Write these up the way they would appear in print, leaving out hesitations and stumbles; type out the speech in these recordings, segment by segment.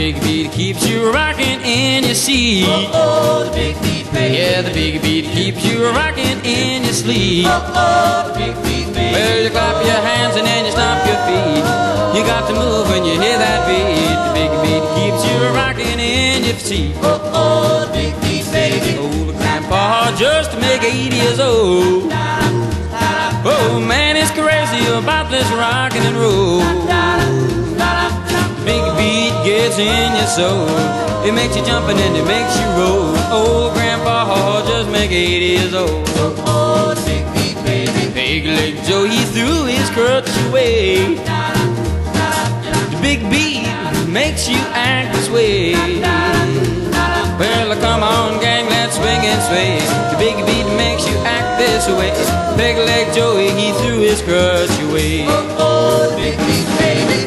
big beat keeps you rocking in your seat. Oh, the big beat, baby. Yeah, the big beat keeps you rocking in your sleep. Oh, the big beat, baby. Well, you clap your hands and then you stomp your feet. You got to move when you hear that beat. The big beat keeps you rocking in your seat. Oh, the big beat, baby. Old grandpa just make 80 years old. Oh, man, he's crazy about this rockin' and roll. Big beat gets in your soul. It makes you jump and then it makes you roll. Old grandpa just make 80 years old. Oh, the big beat, baby. Big leg Joe, he threw his crutch away. The big beat makes you act this way. Well, come on, gang, let's swing and sway. The big beat makes you act this way. Big leg Joey, he threw his crutch away. Oh, the big beat, baby.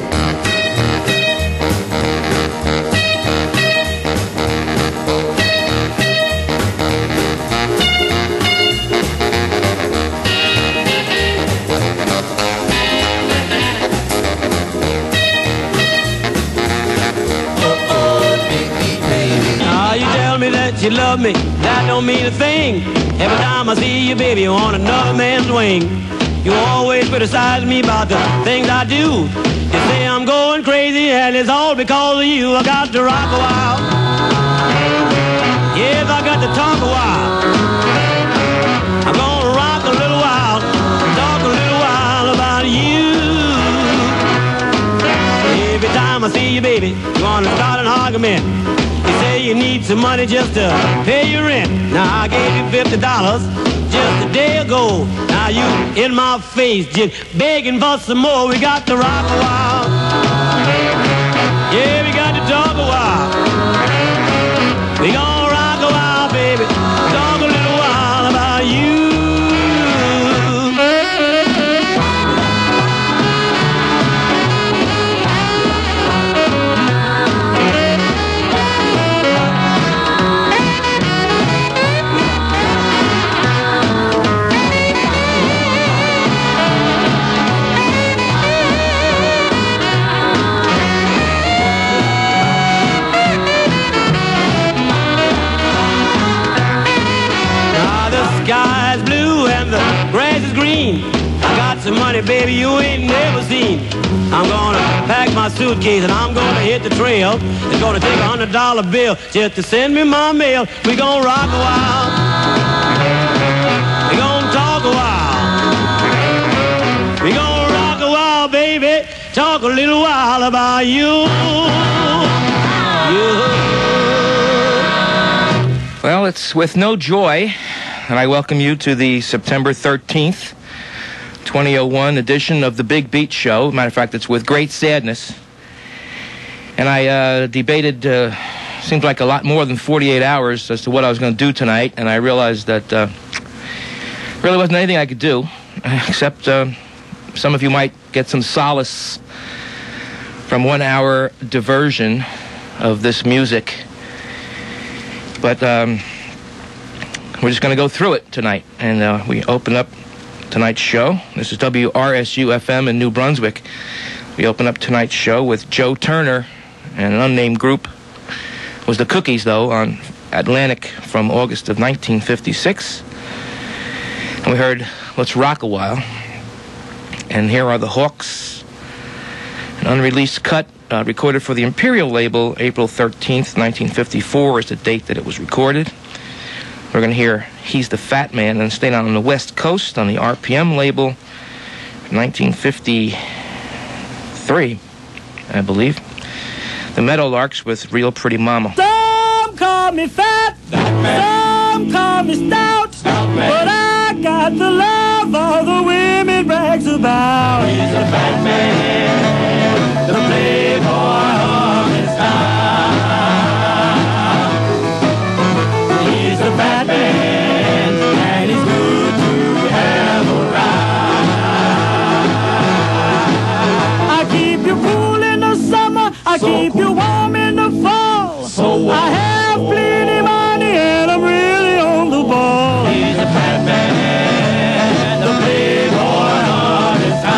You love me, that don't mean a thing. Every time I see you, baby, you're on another man's wing. You always criticize me about the things I do. You say I'm going crazy, and it's all because of you. I got to rock a while. Yes, I got to talk a while. I'm gonna rock a little while, talk a little while about you. Every time I see you, baby, you wanna start an argument. You need some money just to pay your rent. Now I gave you $50 just a day ago. Now you in my face just begging for some more. We got to rock a while. Yeah, we got to talk a while. We gonna rock a while, baby. Talk a little while about you. Some money, baby, you ain't never seen. I'm gonna pack my suitcase and I'm gonna hit the trail. It's gonna take $100 bill just to send me my mail. We gonna rock a while. We gonna talk a while. We gonna rock a while, baby. Talk a little while about you. Well, it's with no joy that I welcome you to the September 13th 2001 edition of the Big Beat Show. Matter of fact, it's with great sadness. And I debated, seems like a lot more than 48 hours as to what I was going to do tonight, and I realized that really wasn't anything I could do, except some of you might get some solace from 1 hour diversion of this music. But we're just going to go through it tonight, and we open up tonight's show. This is WRSU-FM in New Brunswick. We open up tonight's show with Joe Turner and an unnamed group. It was the Cookies, though, on Atlantic from August of 1956. And we heard Let's Rock a While. And here are the Hawks. An unreleased cut recorded for the Imperial label April 13th, 1954 is the date that it was recorded. We're going to hear He's the Fat Man, and stayed on the West Coast on the RPM label, 1953, I believe. The Meadowlarks with Real Pretty Mama. Some call me fat, some call me stout, but I got the love all the women brags about. He's the fat man, the playboy of his time. He's the fat man. I keep you warm in the fall. So I have plenty money and I'm really on the ball. He's a fat man, the playboy of his time.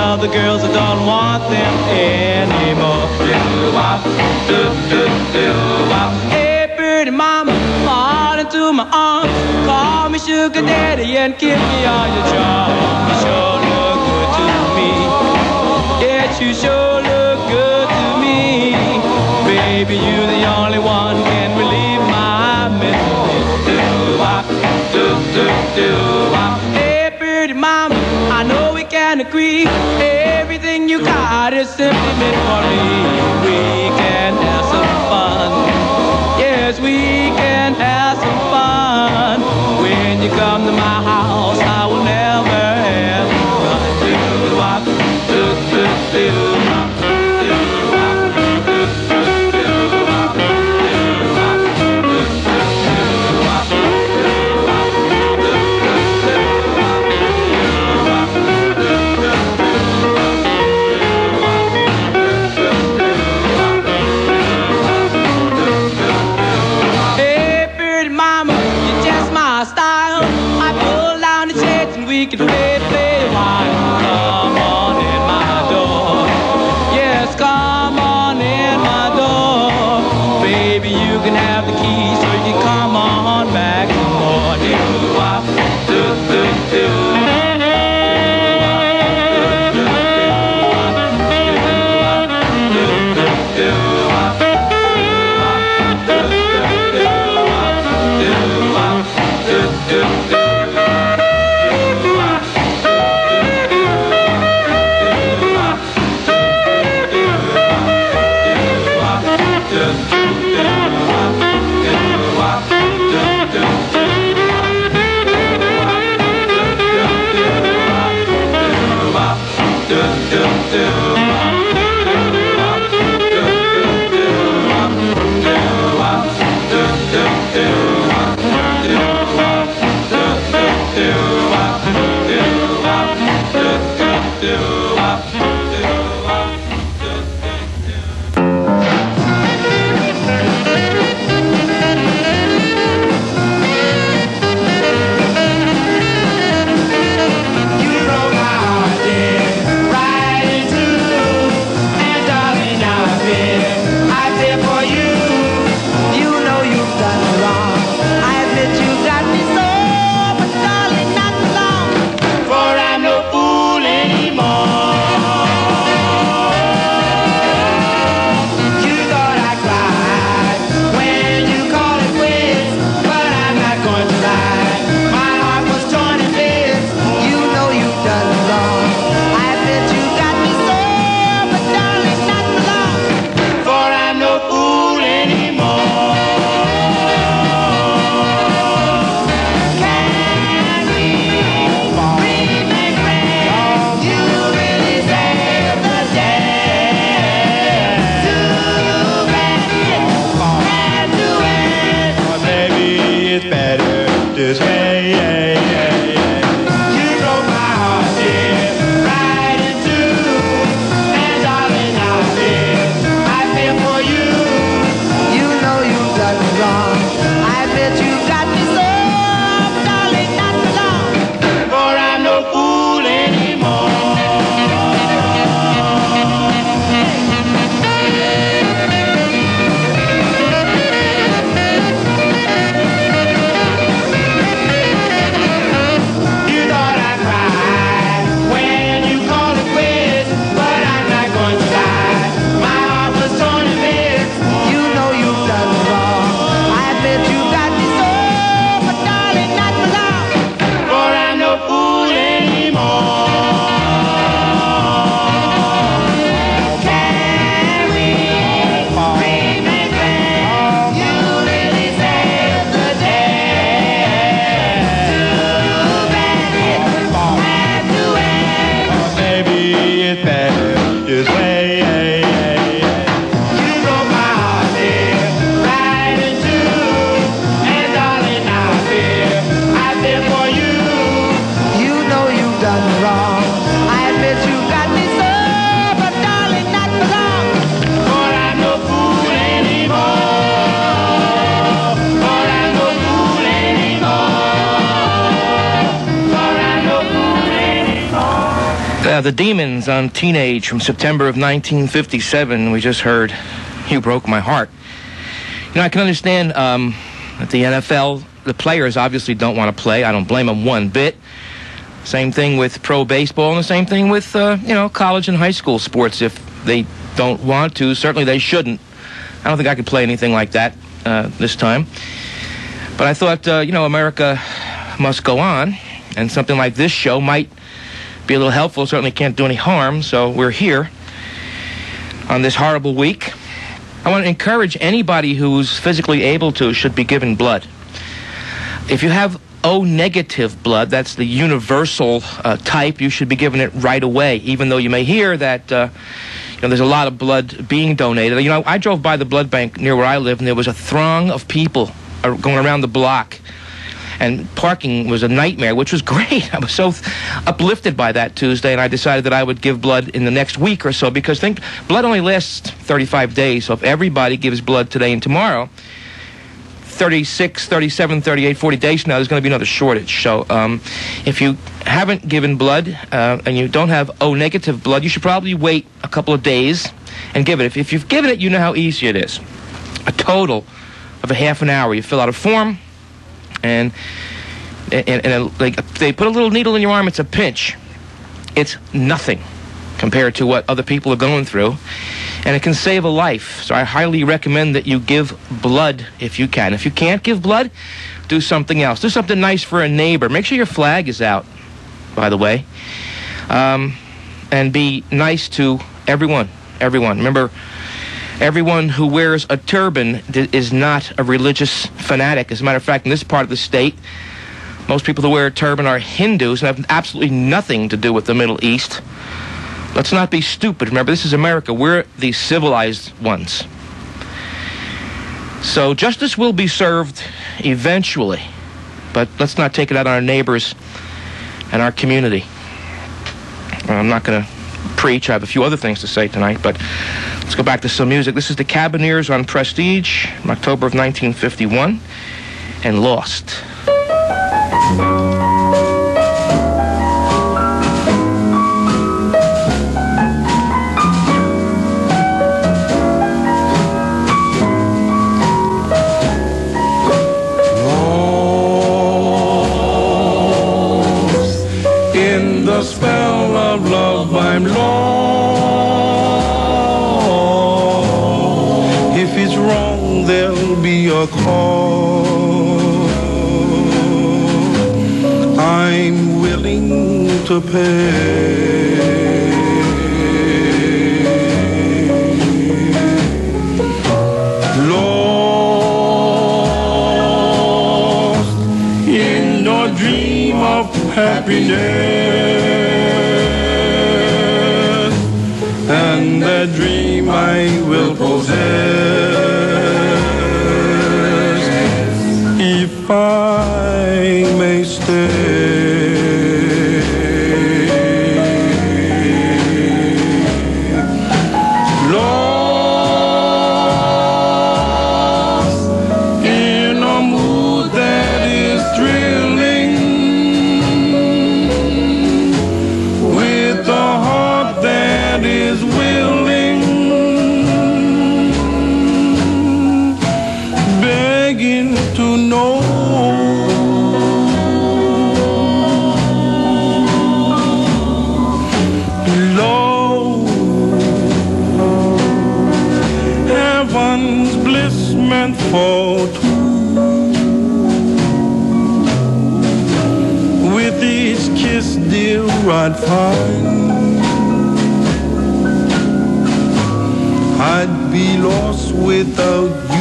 other girls that don't want them anymore. Do-wop, do-do-do-wop. Hey, pretty mama, fall into my arms. Call me sugar daddy and give me all your charms. You sure look good to me. Yes, you sure look good to me. Baby, you're the only one can relieve my misery. Do-wop, do-do-do-wop. Hey, pretty mama, I know we can agree. Everything you got is simply meant for me. We can have some fun. Yes, we can have some fun. When you come to my house, I will never have fun. Do-wop, do-do-do-wop. We can play a while. Come on in my door. Yes, come on in my door. Baby, you can have the key, so you can come on back more. Do-wop, do-do-do. Wop. Yeah, the Demons on Teenage from September of 1957. We just heard You Broke My Heart. You know, I can understand that the NFL, the players obviously don't want to play. I don't blame them one bit. Same thing with pro baseball, and the same thing with, college and high school sports. If they don't want to, certainly they shouldn't. I don't think I could play anything like that this time. But I thought, America must go on, and something like this show might be a little helpful. Certainly can't do any harm, so we're here on this horrible week. I want to encourage anybody who's physically able to should be given blood. If you have O-negative blood, that's the universal type, you should be given it right away, even though you may hear that there's a lot of blood being donated. You know, I drove by the blood bank near where I live, and there was a throng of people going around the block. And parking was a nightmare, which was great. I was so uplifted by that Tuesday, and I decided that I would give blood in the next week or so, because blood only lasts 35 days. So if everybody gives blood today and tomorrow, 36, 37, 38, 40 days from now, there's going to be another shortage. So if you haven't given blood and you don't have O-negative blood, you should probably wait a couple of days and give it. If you've given it, you know how easy it is. A total of a half an hour. You fill out a form, and they put a little needle in your arm. It's a pinch. It's nothing compared to what other people are going through, and it can save a life. So I highly recommend that you give blood if you can. If you can't give blood, do something else. Do something nice for a neighbor. Make sure your flag is out, by the way, and be nice to everyone. Remember, everyone who wears a turban is not a religious fanatic. As a matter of fact, in this part of the state, most people who wear a turban are Hindus and have absolutely nothing to do with the Middle East. Let's not be stupid. Remember, this is America. We're the civilized ones. So justice will be served eventually, but let's not take it out on our neighbors and our community. I'm not going to preach. I have a few other things to say tonight, but let's go back to some music. This is the Cabineers on Prestige from October of 1951, and Lost. Lost in the spell of love, I'm lost. If it's wrong, there'll be a call. I'm willing to pay. Lost in a dream of happiness, and that dream I will possess if I may stay. Lost in a mood that is thrilling, with a heart that is willing, begging to know love, heaven's bliss meant for two. With each kiss, dear, I'd find I'd be lost without you.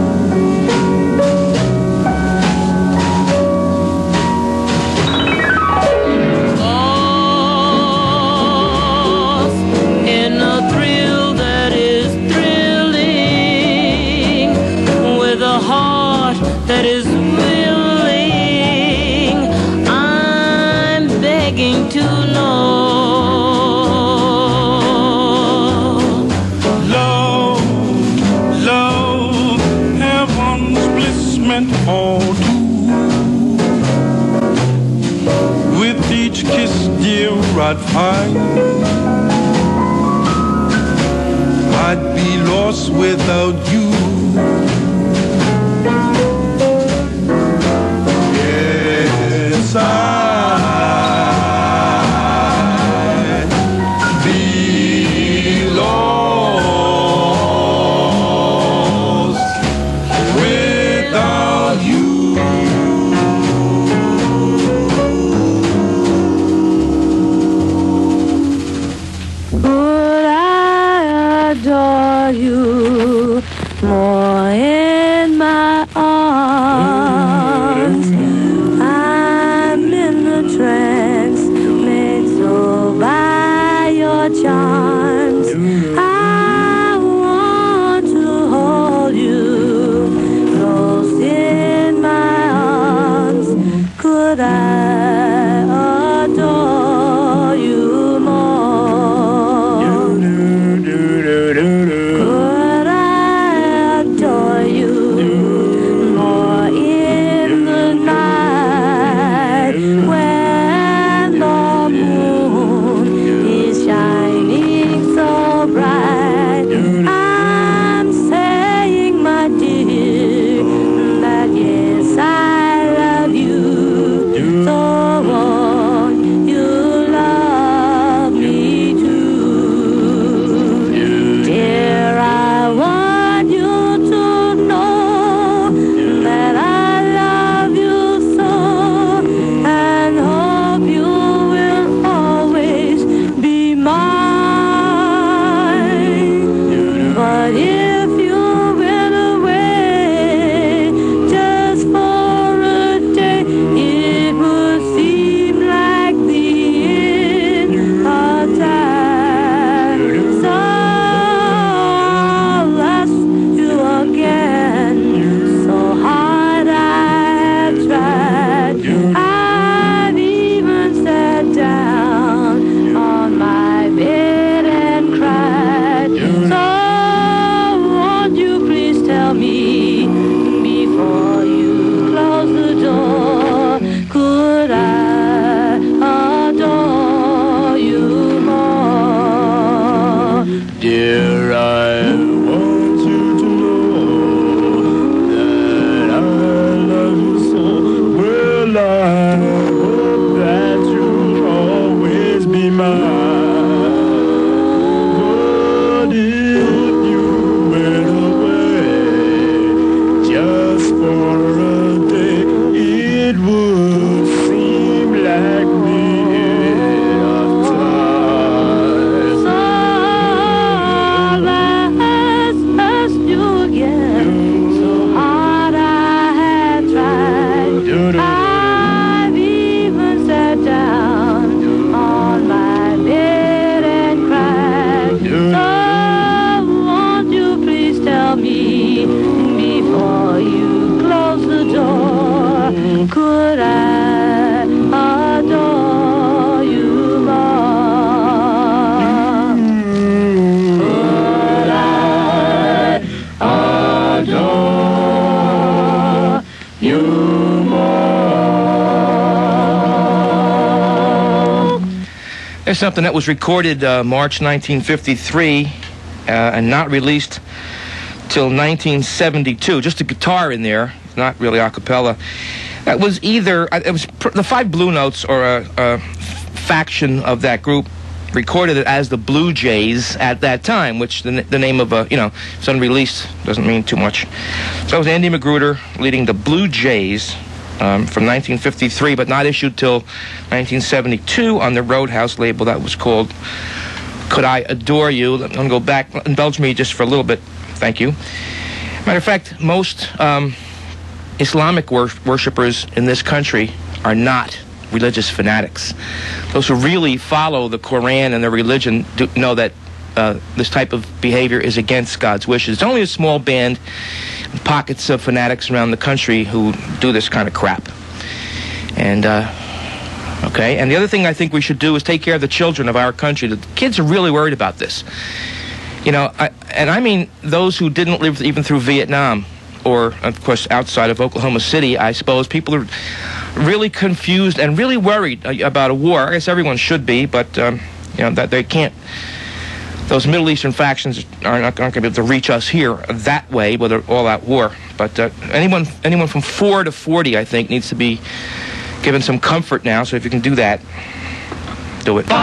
Lost in a thrill that is thrilling, with a heart that is willing, I'm begging to know Love, love, heaven's bliss meant for two. With the each kiss, dear, I'd find I'd be lost without you. Yes, I'd be lost without you. Would I adore you more in my arms? I'm in the trance, made so by your charms. I want to hold you close in my arms. Could I adore you more? Could I adore you more in the night when the moon is shining so bright? I'm saying, my dear, that yes, I love you. So won't you love me too? Dear, I want you to know that I love you so, and hope you will always be mine. But if you went away just for a day, it would seem like the end of time. So I'll ask you again. So hard I have tried. I've even sat down on my bed and cried. So won't you please tell me before you close the door? Could I adore you more? Dear, I want you to know that I love you so. Well, I hope that you'll always be mine. But if you went away just for a day, it would seem like the end of time. So I'll ask you again. So hard I have tried. I've even sat down on my bed and cried. So won't you please tell me before you close the door? Could I adore you more? Could I adore you more? There's something that was recorded March 1953 and not released till 1972. Just a guitar in there, not really a cappella. That was either the Five Blue Notes, or a faction of that group, recorded it as the Blue Jays at that time, which the name of it's unreleased, doesn't mean too much. So it was Andy Magruder leading the Blue Jays from 1953, but not issued till 1972 on the Roadhouse label. That was called Could I Adore You. I'm going to go back, indulge me just for a little bit. Thank you. Matter of fact, most Islamic worshippers in this country are not religious fanatics. Those who really follow the Quran and their religion do know that this type of behavior is against God's wishes. It's only a small band, pockets of fanatics around the country who do this kind of crap. And, okay, and the other thing I think we should do is take care of the children of our country. The kids are really worried about this. You know, I mean those who didn't live even through Vietnam, or, of course, outside of Oklahoma City, I suppose. People really confused and really worried about a war. I guess everyone should be, but that they can't. Those Middle Eastern factions are not going to be able to reach us here that way with all out war. But anyone from 4 to 40, I think, needs to be given some comfort now. So if you can do that, do it.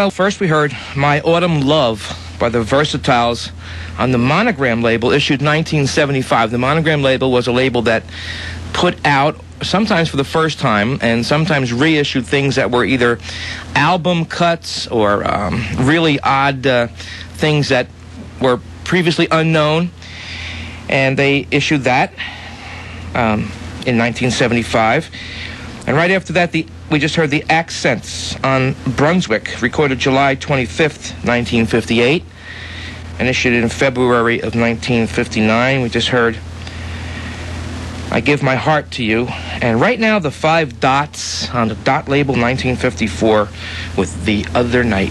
Well, first we heard My Autumn Love by the Versatiles on the Monogram label, issued 1975. The Monogram label was a label that put out, sometimes for the first time, and sometimes reissued things that were either album cuts or really odd things that were previously unknown. And they issued that in 1975. And right after that, we just heard the Accents on Brunswick, recorded July 25th, 1958, and issued in February of 1959. We just heard I Give My Heart to You. And right now, the Five Dots on the Dot label, 1954, with The Other Night.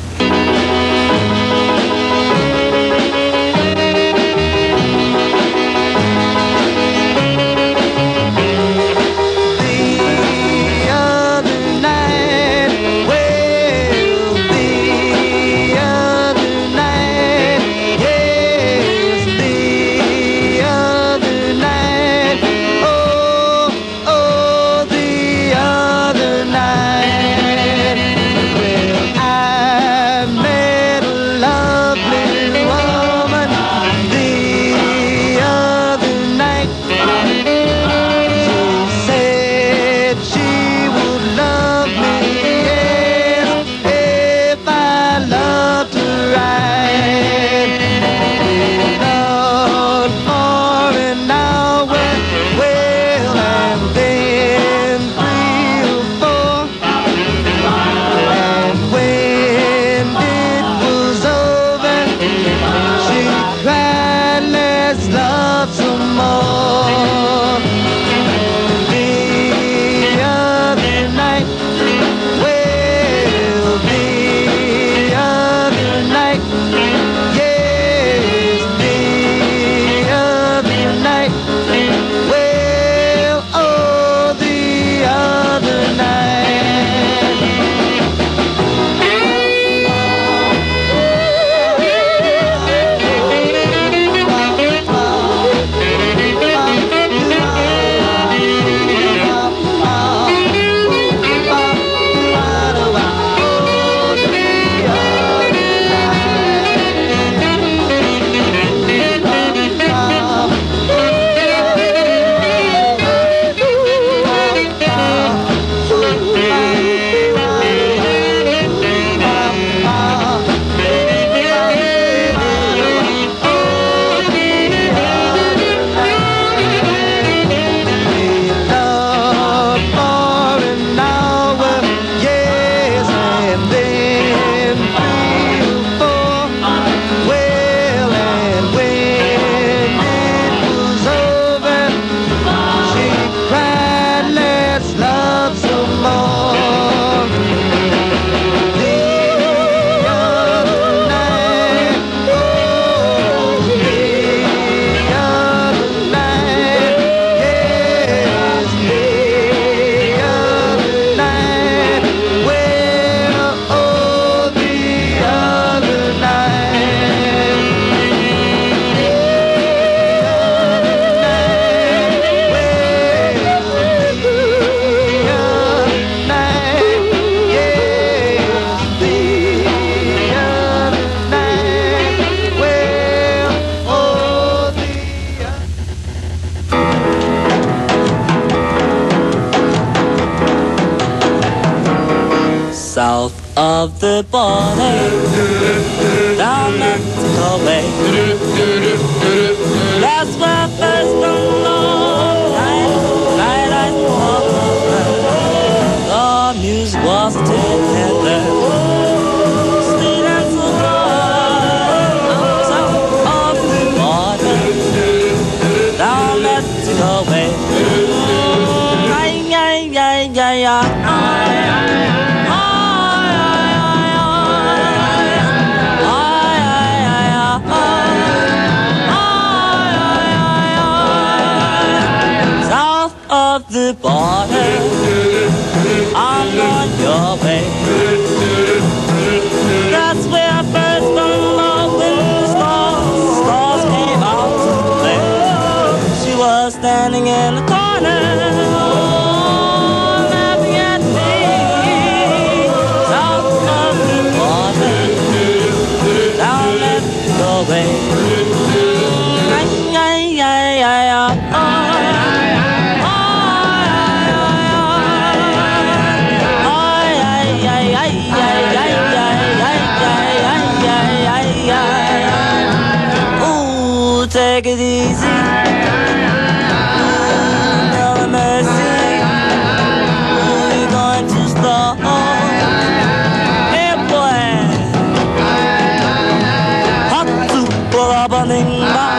South of the border, down Mexico way. That's where first the long night I walked. The music was together, sweet and so good. South of the border, down Mexico way. Of the border, I'm on your way. That's where I first fell in love when the stars came out to play. She was standing in the corner, laughing at me. South of the border, take it easy. Mother mercy, you're going to stop. Hey boy, hot to pull up on the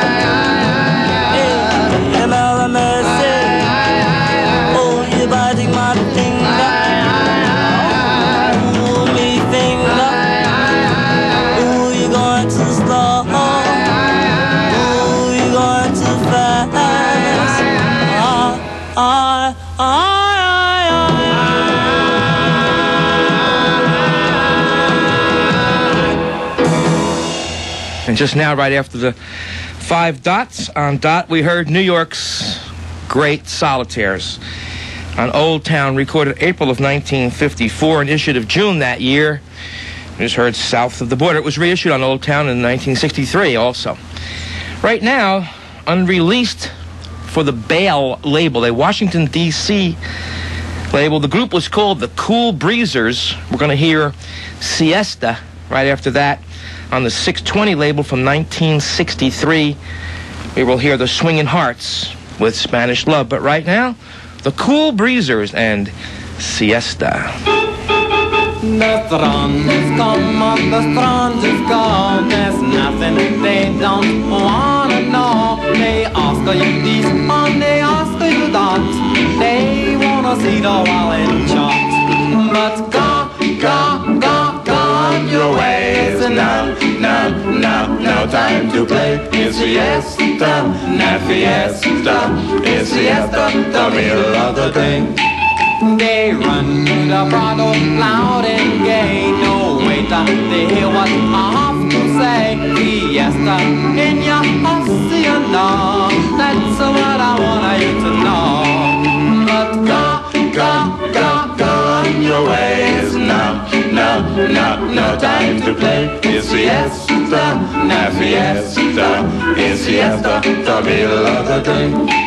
hey, Mother mercy, oh, you're biting my finger. Ooh, me finger, ooh, you're going to stop. And just now, right after the 5 dots on dot, we heard New York's Great Solitaires on Old Town, recorded April of 1954 and issued of June that year. We just heard South of the Border. It was reissued on Old Town in 1963 also. Right now, unreleased for the Bale label, a Washington, D.C. label. The group was called the Cool Breezers. We're going to hear Siesta right after that on the 620 label from 1963. We will hear the Swingin' Hearts with Spanish Love. But right now, the Cool Breezers and Siesta. The strangers come on, the strangers go. There's nothing they don't wanna know. They ask you this and they ask you that. They wanna see the wall in chart. But go on your ways. No time to play. It's siesta, not fiesta. It's siesta, the middle of the day. They run to the Prado loud and gay. No wait till they hear what I have to say. Fiesta in your hacienda. That's what I want you to know. But go on your ways now. No time to play. It's siesta, not fiesta. It's siesta, the middle of the day.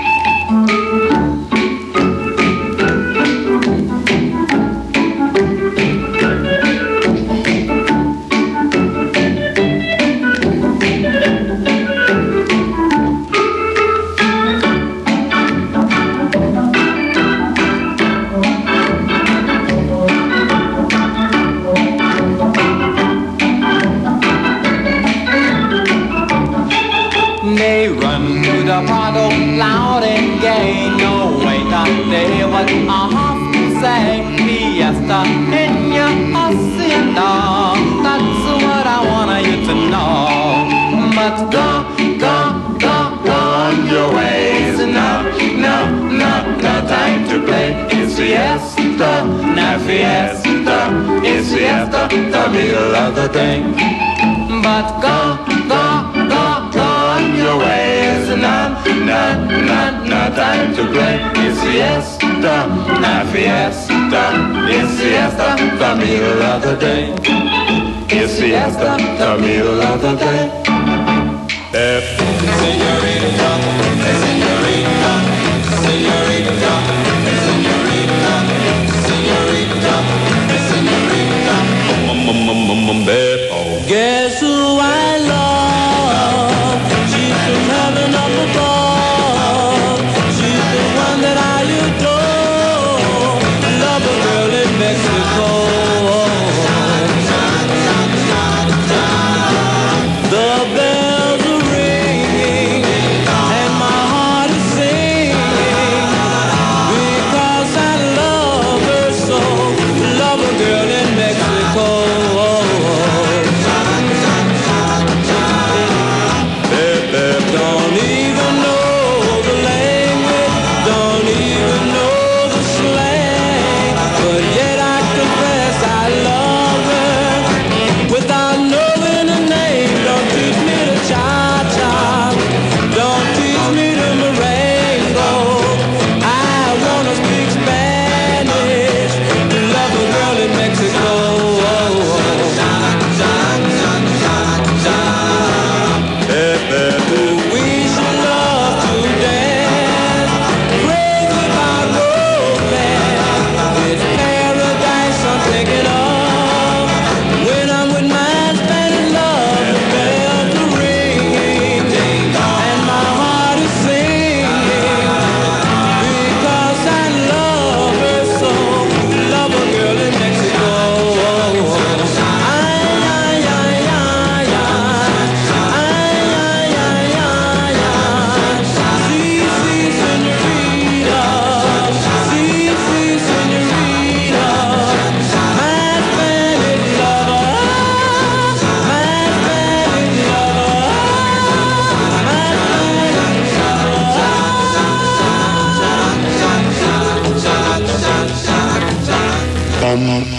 They run to the Prado loud and gay. No wait till they hear what I have to say. Fiesta in your hacienda. That's what I want you to know. But go on your ways. No time to play. It's siesta, not fiesta. It's siesta, the middle of the day. But go on your ways. No time to play. It's siesta, not fiesta. It's siesta, the middle of the day. It's siesta, the middle of the day. Señorita, señorita, señorita, señorita, señorita, señorita. Guess who I love? She's from heaven up above. She's the one that I adore. Love a girl in Mexico. The bells are ringing and my heart is singing because I love her so. Love a girl in Mexico.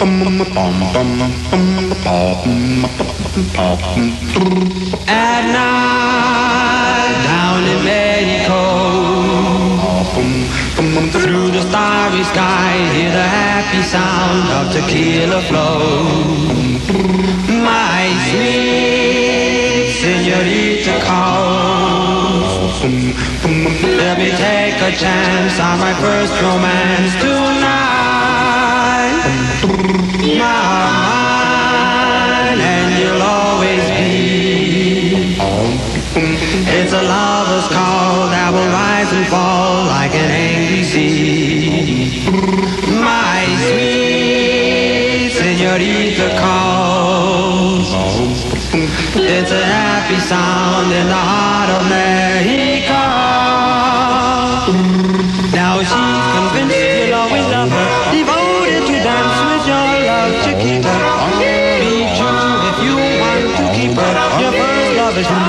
At night, down in Mexico, through the starry sky, hear the happy sound of tequila flow. My sweet señorita calls. Let me take a chance on my first romance tonight. Mine, and you'll always be. It's a lover's call that will rise and fall like an angry sea. My sweet señorita calls. It's a happy sound in the heart of Mexico. Now she's convinced you'll always love her, devoted to dance with your love, Chiquita. Be true if you want to keep her. Your first love is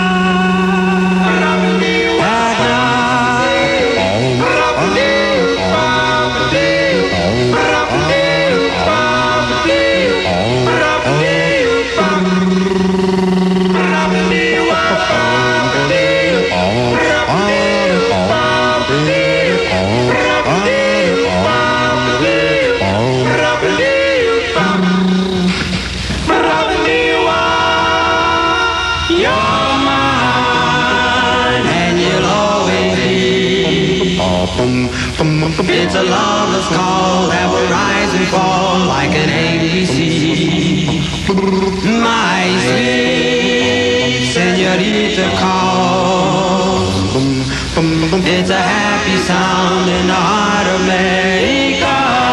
it's a lover's call that will rise and fall like an angry sea. My sweet señorita calls. It's a happy sound in the heart of Mexico.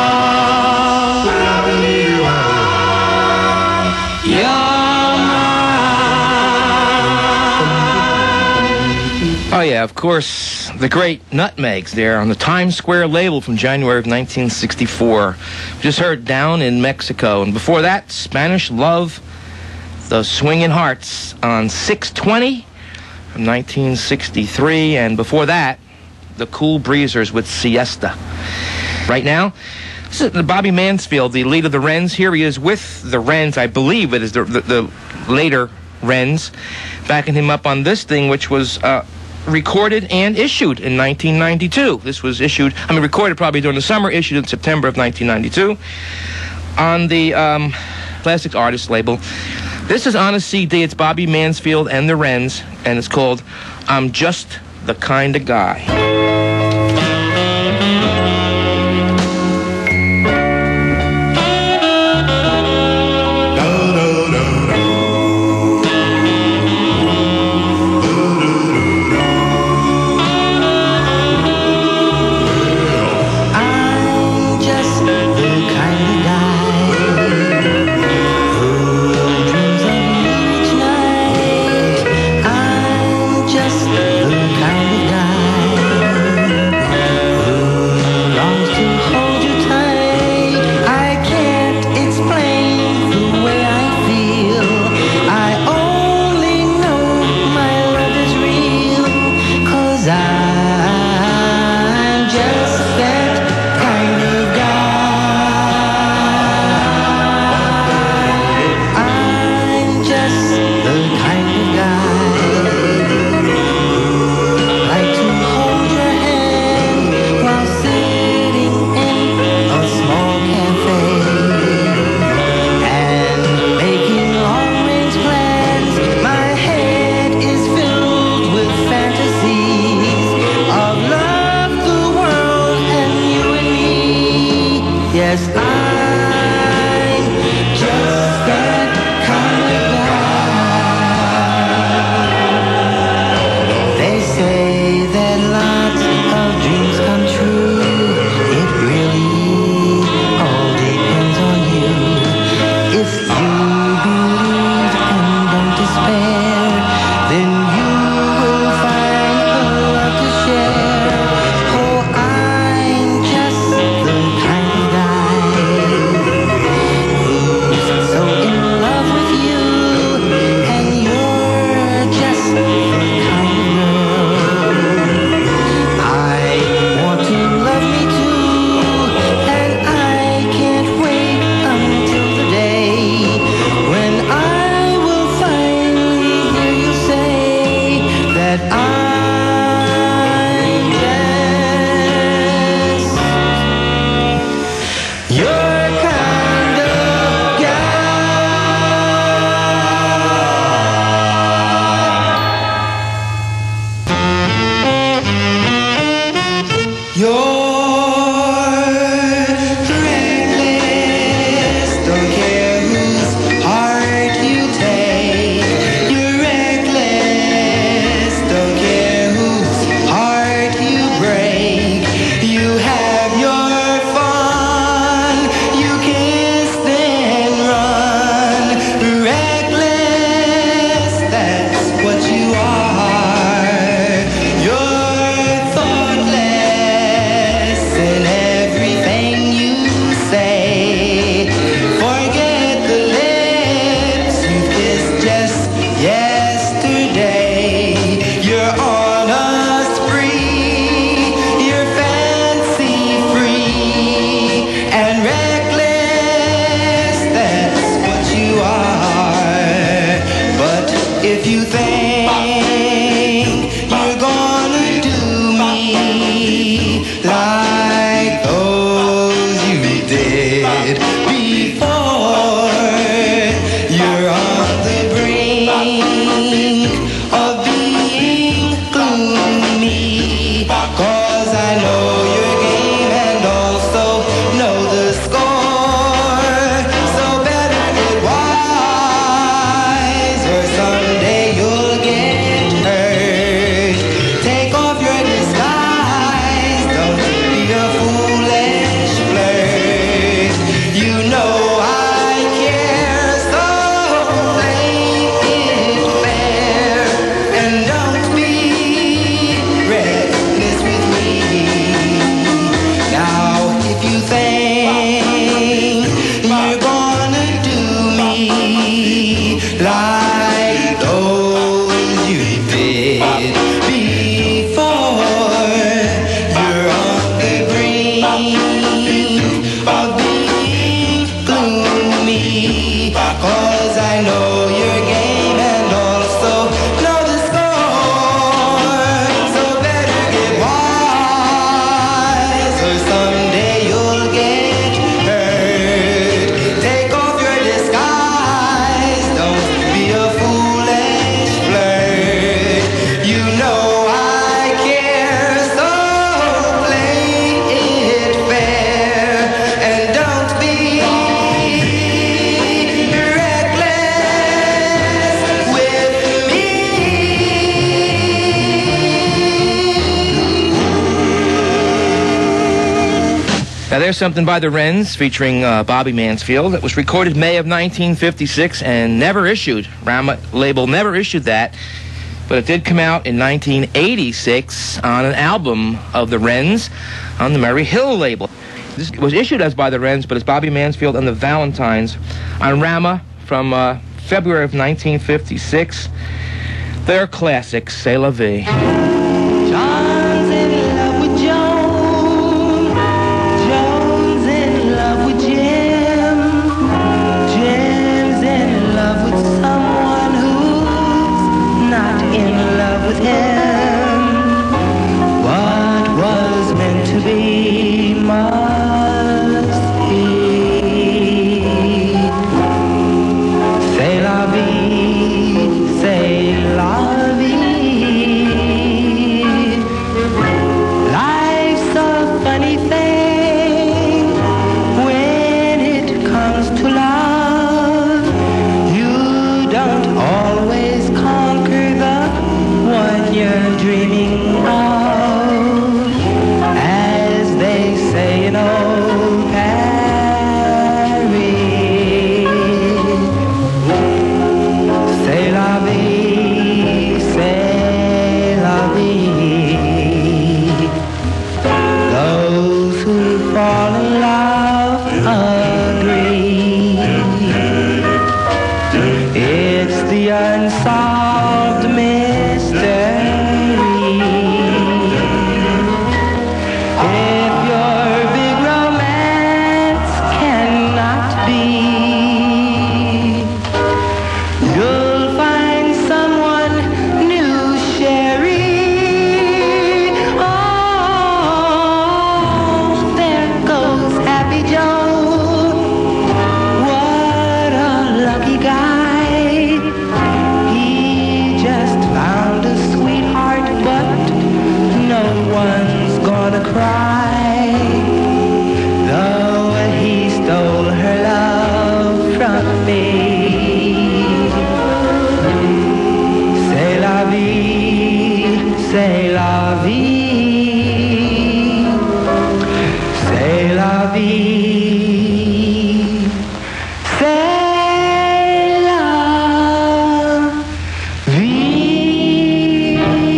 Oh, yeah, of course, the great Nutmegs there on the Times Square label from January of 1964. Just heard Down in Mexico. And before that, Spanish Love, the Swingin' Hearts on 620 from 1963. And before that, the Cool Breezers with Siesta. Right now, this is Bobby Mansfield, the lead of the Wrens. Here he is with the Wrens. I believe it is the later Wrens, backing him up on this thing, which was recorded and issued in 1992. This was recorded probably during the summer, issued in September of 1992 on the Plastics Artists label. This is on a CD. It's Bobby Mansfield and the Wrens, and it's called I'm Just the Kind of Guy. I'm just the kind of guy like those you did before. You're on the brink of being gloomy, 'cause I know your game and also know the score. So better get wise, or someday you'll get hurt. Take off your disguise, don't be a foolish flirt. You know I care, so play it fair, and don't be reckless with me. Now there's something by the Wrens featuring Bobby Mansfield. It was recorded May of 1956 and never issued. Rama label never issued that, but it did come out in 1986 on an album of the Wrens on the Murray Hill label. This was issued as by the Wrens, but it's Bobby Mansfield and the Valentines on Rama from February of 1956. Their classic, C'est la vie. John's in love with Joan. Joan's in love with Jim. Jim's in love with someone who's not in love with him. What was meant to be must be. C'est la vie, c'est la vie. Life's a funny thing when it comes to love. You don't always conquer the one you're dreaming of. As they say in old Paris, c'est la vie, c'est la vie. Those who fall in love agree. It's the unsolved mystery. If your big romance cannot be, you'll find someone new, Sherry. Oh, there goes Happy Joe. What a lucky guy. He just found a sweetheart, but no one's gonna cry. Though he stole her love from me. C'est la vie, c'est la vie. C'est la vie, c'est la vie.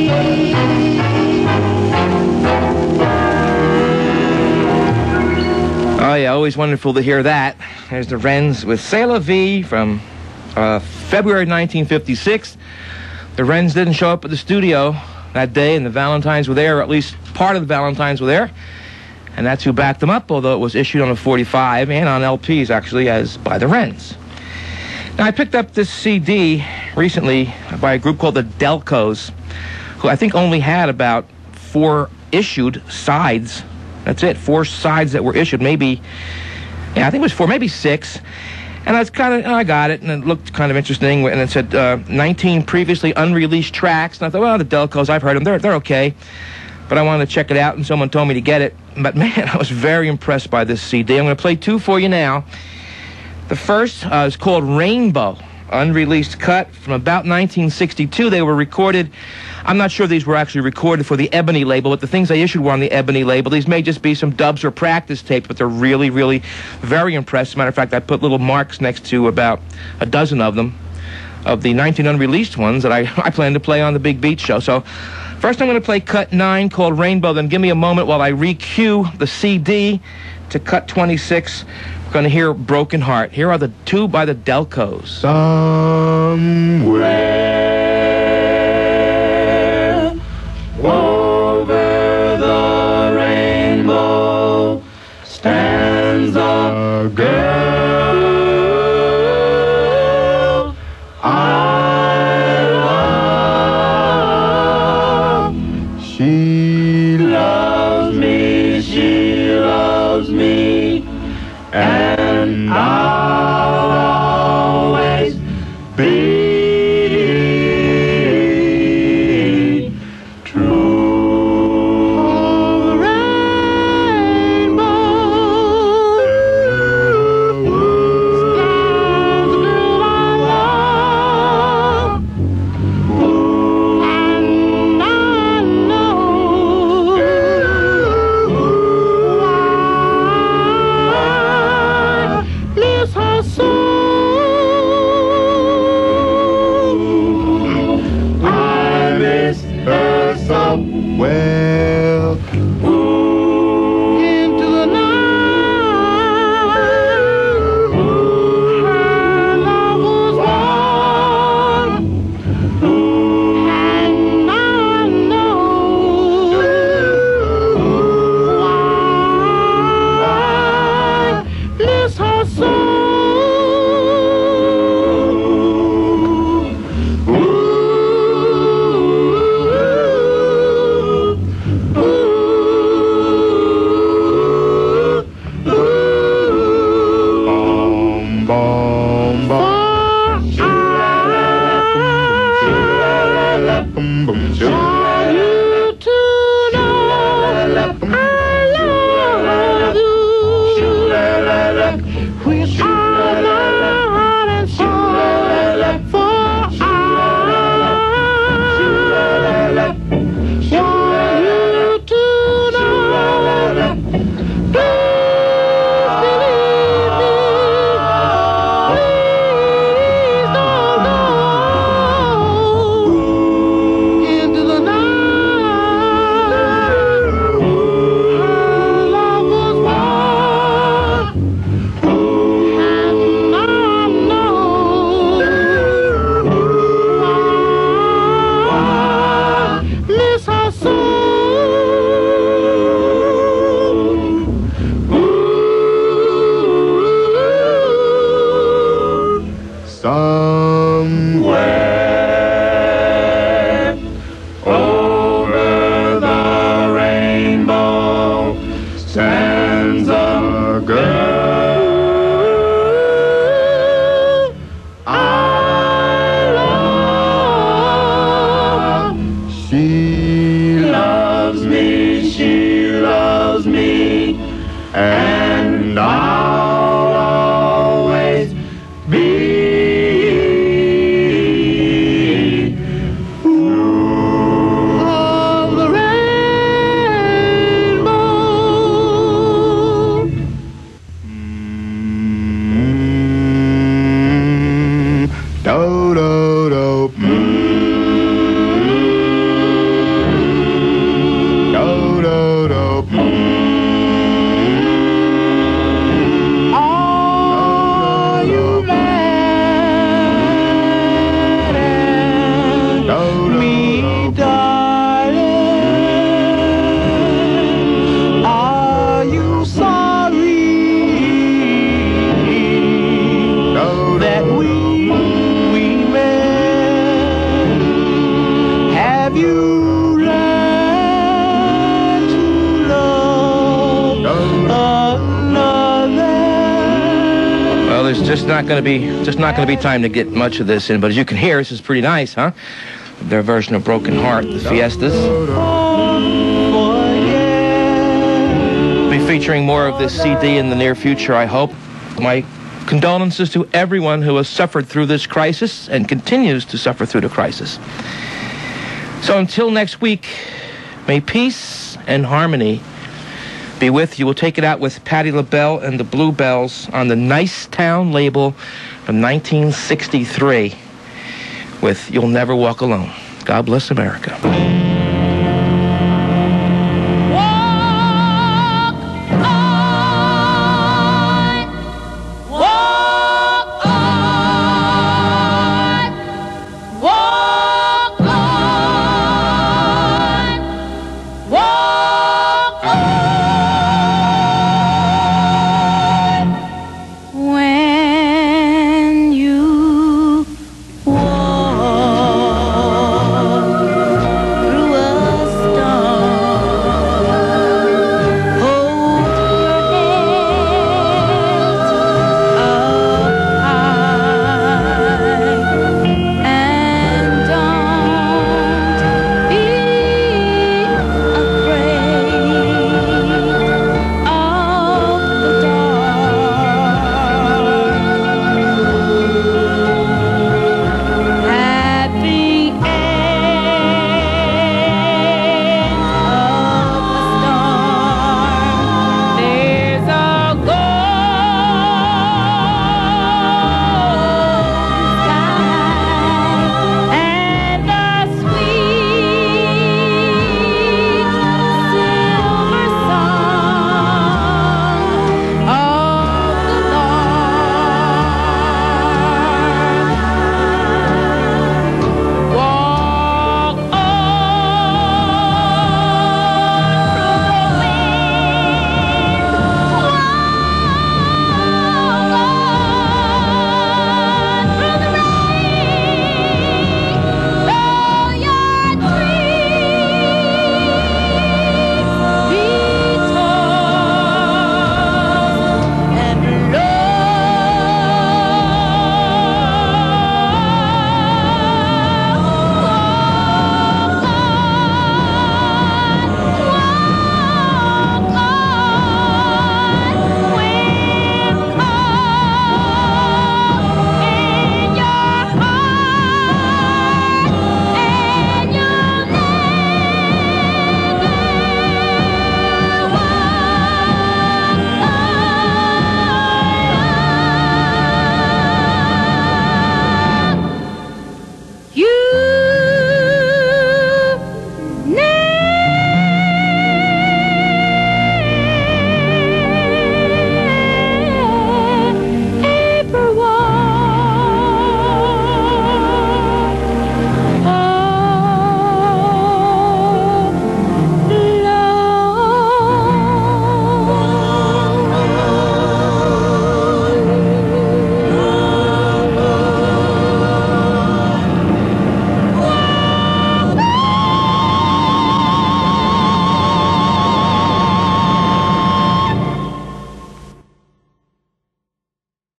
Oh yeah, always wonderful to hear that. There's the Wrens with C'est la vie from February 1956. The Wrens didn't show up at the studio that day, and the Valentines were there, or at least part of the Valentines were there. And that's who backed them up, although it was issued on a 45 and on LPs, actually, as by the Wrens. Now, I picked up this CD recently by a group called the Delcos, who I think only had about 4 issued sides. That's it, 4 sides that were issued. Maybe, yeah, I think it was 4, maybe 6. And I got it, and it looked kind of interesting. And it said 19 previously unreleased tracks. And I thought, well, the Delcos, I've heard them. They're okay. But I wanted to check it out, and someone told me to get it. But, man, I was very impressed by this CD. I'm going to play 2 for you now. The first is called Rainbow, unreleased cut from about 1962. They were recorded. I'm not sure these were actually recorded for the Ebony label, but the things they issued were on the Ebony label. These may just be some dubs or practice tapes, but they're really, really very impressive. As a matter of fact, I put little marks next to about a dozen of them, of the 19 unreleased ones that I plan to play on the Big Beat Show. So first I'm going to play cut 9 called Rainbow, then give me a moment while I re-cue the CD to cut 26. going to hear Broken Heart. Here are the two by the Delcos. Somewhere over the rainbow stands a girl I love. She loves me, and I'll always be true. The rainbow stands the girl I love, and I know bless her soul. I miss her so well. Into the night, her love was warm, and I know why. Bless her soul. Somewhere over the rainbow stands a girl I love. She loves me, and I'll always be Just not going to be time to get much of this in, but as you can hear, this is pretty nice, huh? Their version of Broken Heart, the Fiestas. Be featuring more of this CD in the near future, I hope. My condolences to everyone who has suffered through this crisis and continues to suffer through the crisis. So until next week, may peace and harmony be with you. We'll take it out with Patti LaBelle and the Bluebells on the Nice Town label from 1963 with You'll Never Walk Alone. God bless America.